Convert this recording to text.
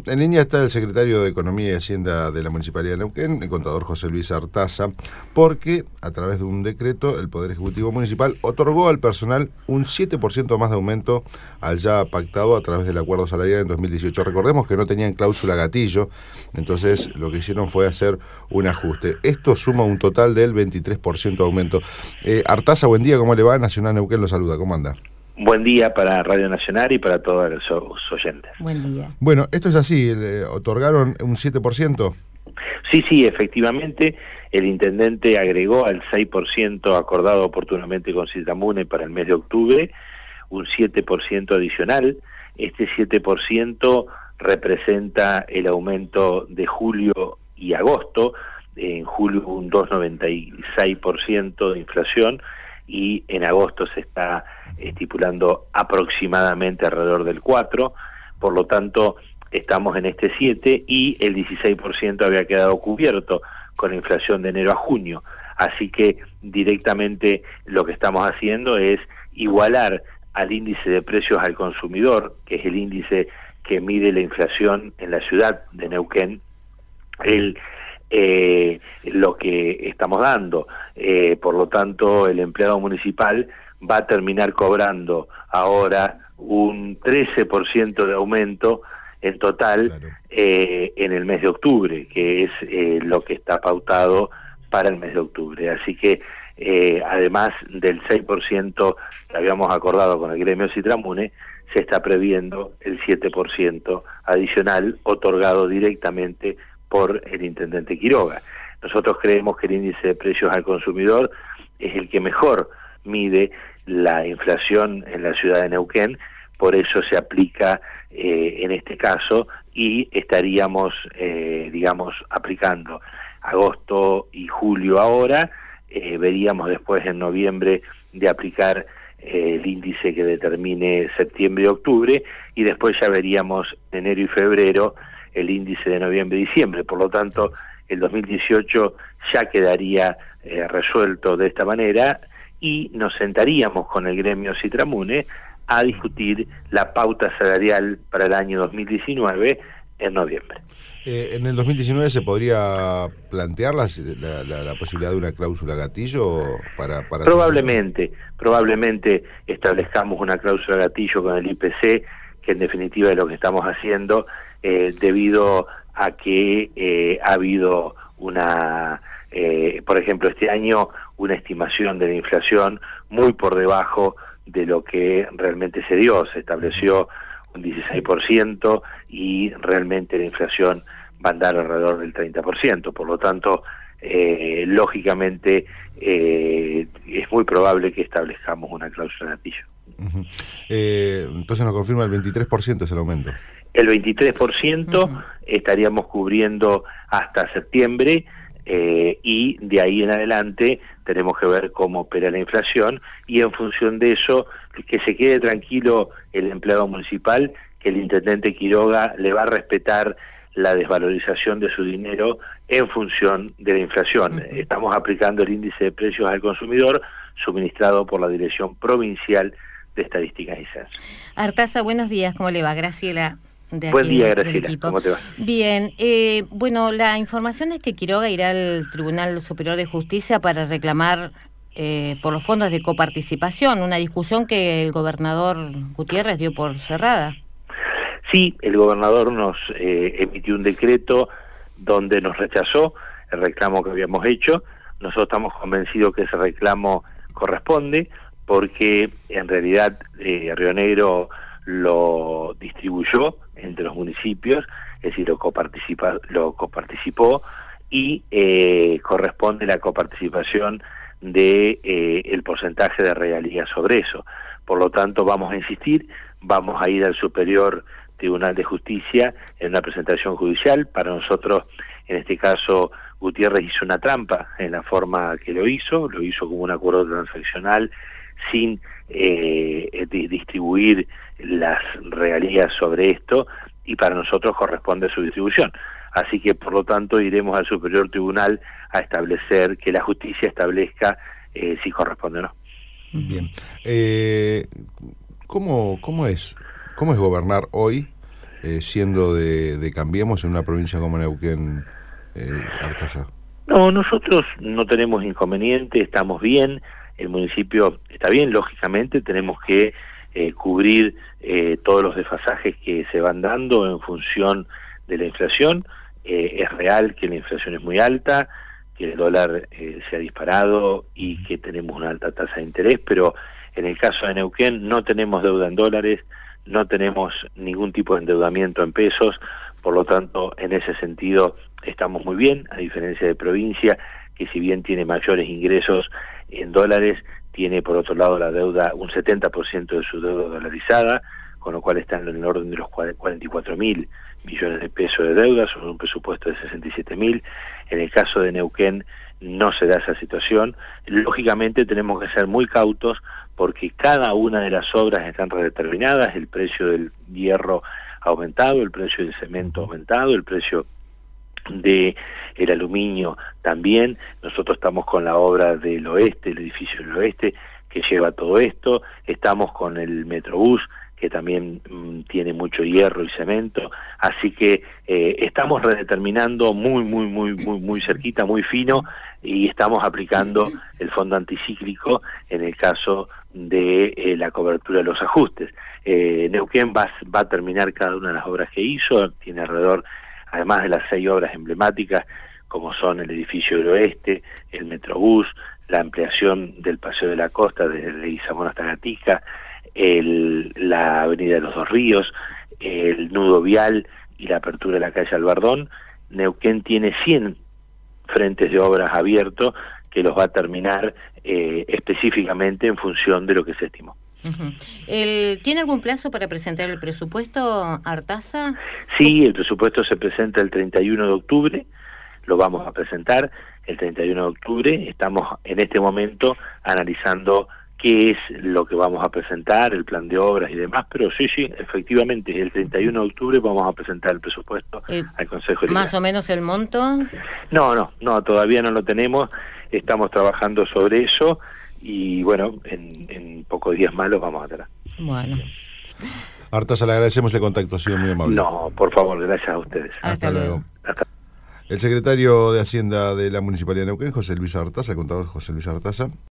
en línea está el secretario de Economía y Hacienda de la Municipalidad de Neuquén, el contador José Luis Artaza, porque a través de un decreto el Poder Ejecutivo Municipal otorgó al personal un 7% más de aumento al ya pactado a través del acuerdo salarial en 2018. Recordemos que no tenían cláusula gatillo, entonces lo que hicieron fue hacer un ajuste. Esto suma un total del 23% de aumento. Artaza, buen día, ¿cómo le va? Nacional Neuquén lo saluda, ¿cómo anda? Buen día para Radio Nacional y para todos los oyentes. Buen día. Bueno, esto es así, ¿le otorgaron un 7%? Sí, efectivamente, el intendente agregó al 6% acordado oportunamente con Citramune para el mes de octubre, un 7% adicional. Este 7% representa el aumento de julio y agosto. En julio un 2,96% de inflación y en agosto se está estipulando aproximadamente alrededor del 4%, por lo tanto estamos en este 7% y el 16% había quedado cubierto con la inflación de enero a junio, así que directamente lo que estamos haciendo es igualar al índice de precios al consumidor, que es el índice que mide la inflación en la ciudad de Neuquén, lo que estamos dando. Por lo tanto, el empleado municipal va a terminar cobrando ahora un 13% de aumento en total, claro, en el mes de octubre, que es lo que está pautado para el mes de octubre. Así que además del 6% que habíamos acordado con el gremio Citramune, se está previendo el 7% adicional otorgado directamente por el intendente Quiroga. Nosotros creemos que el índice de precios al consumidor es el que mejor mide la inflación en la ciudad de Neuquén, por eso se aplica en este caso y estaríamos, aplicando agosto y julio ahora, veríamos después en noviembre de aplicar el índice que determine septiembre y octubre, y después ya veríamos enero y febrero el índice de noviembre y diciembre. Por lo tanto, el 2018 ya quedaría resuelto de esta manera y nos sentaríamos con el gremio Citramune a discutir la pauta salarial para el año 2019 en noviembre. ¿En el 2019 se podría plantear la posibilidad de una cláusula gatillo para probablemente establezcamos una cláusula gatillo con el IPC, que en definitiva es lo que estamos haciendo, debido a que ha habido por ejemplo, este año una estimación de la inflación muy por debajo de lo que realmente se dio. Se estableció un 16% y realmente la inflación va a andar alrededor del 30%. Por lo tanto, lógicamente, es muy probable que establezcamos una cláusula gatillo. Entonces nos confirma el 23% es el aumento. El 23% estaríamos cubriendo hasta septiembre, y de ahí en adelante tenemos que ver cómo opera la inflación y en función de eso que se quede tranquilo el empleado municipal, que el intendente Quiroga le va a respetar la desvalorización de su dinero en función de la inflación. Estamos aplicando el índice de precios al consumidor suministrado por la Dirección Provincial de Estadísticas y Censos. Artaza, buenos días, ¿cómo le va? Graciela. Buen día, Graciela, ¿cómo te va? Bien, bueno, la información es que Quiroga irá al Tribunal Superior de Justicia para reclamar por los fondos de coparticipación, una discusión que el gobernador Gutiérrez dio por cerrada. Sí, el gobernador nos emitió un decreto donde nos rechazó el reclamo que habíamos hecho. Nosotros estamos convencidos que ese reclamo corresponde, porque en realidad Río Negro lo distribuyó entre los municipios, es decir, lo coparticipó y corresponde la coparticipación de el porcentaje de regalías sobre eso. Por lo tanto, vamos a insistir, vamos a ir al Superior Tribunal de Justicia en una presentación judicial. Para nosotros, en este caso, Gutiérrez hizo una trampa en la forma que lo hizo como un acuerdo transaccional sin distribuir las regalías sobre esto, y para nosotros corresponde su distribución. Así que, por lo tanto, iremos al Superior Tribunal a establecer, que la justicia establezca si corresponde o no. Bien. ¿Cómo es gobernar hoy siendo de Cambiemos en una provincia como Neuquén, Artaza? No, nosotros no tenemos inconveniente, estamos bien, el municipio está bien, lógicamente tenemos que cubrir todos los desfasajes que se van dando en función de la inflación. Es real que la inflación es muy alta, que el dólar se ha disparado y que tenemos una alta tasa de interés, pero en el caso de Neuquén no tenemos deuda en dólares, no tenemos ningún tipo de endeudamiento en pesos, por lo tanto, en ese sentido estamos muy bien, a diferencia de provincia, que si bien tiene mayores ingresos en dólares, tiene por otro lado la deuda, un 70% de su deuda dolarizada, con lo cual está en el orden de los 44.000 millones de pesos de deuda, sobre un presupuesto de 67.000. En el caso de Neuquén no se da esa situación. Lógicamente tenemos que ser muy cautos porque cada una de las obras están redeterminadas, el precio del hierro ha aumentado, el precio del cemento ha aumentado, el precio del aluminio también. Nosotros estamos con la obra del oeste, el edificio del oeste, que lleva todo esto. Estamos con el Metrobús, que también tiene mucho hierro y cemento. Así que estamos redeterminando muy cerquita, muy fino, y estamos aplicando el fondo anticíclico en el caso de la cobertura de los ajustes. Neuquén va a terminar cada una de las obras que hizo, tiene alrededor, además de las 6 obras emblemáticas, como son el edificio del oeste, el Metrobús, la ampliación del Paseo de la Costa desde Izamón hasta Gatica, la Avenida de los Dos Ríos, el nudo vial y la apertura de la calle Albardón. Neuquén tiene 100 frentes de obras abiertos que los va a terminar específicamente en función de lo que se estimó. ¿Tiene algún plazo para presentar el presupuesto, Artaza? Sí, el presupuesto se presenta el 31 de octubre, lo vamos a presentar el 31 de octubre. Estamos en este momento analizando qué es lo que vamos a presentar, el plan de obras y demás, pero sí, efectivamente, el 31 de octubre vamos a presentar el presupuesto al Consejo Deliberante. ¿Más o menos el monto? No, todavía no lo tenemos, estamos trabajando sobre eso y bueno, en pocos días más los vamos a tener. Bueno. Artaza, le agradecemos el contacto, ha sido muy amable. No, por favor, gracias a ustedes. Hasta luego. El secretario de Hacienda de la Municipalidad de Neuquén, José Luis Artaza, el contador José Luis Artaza.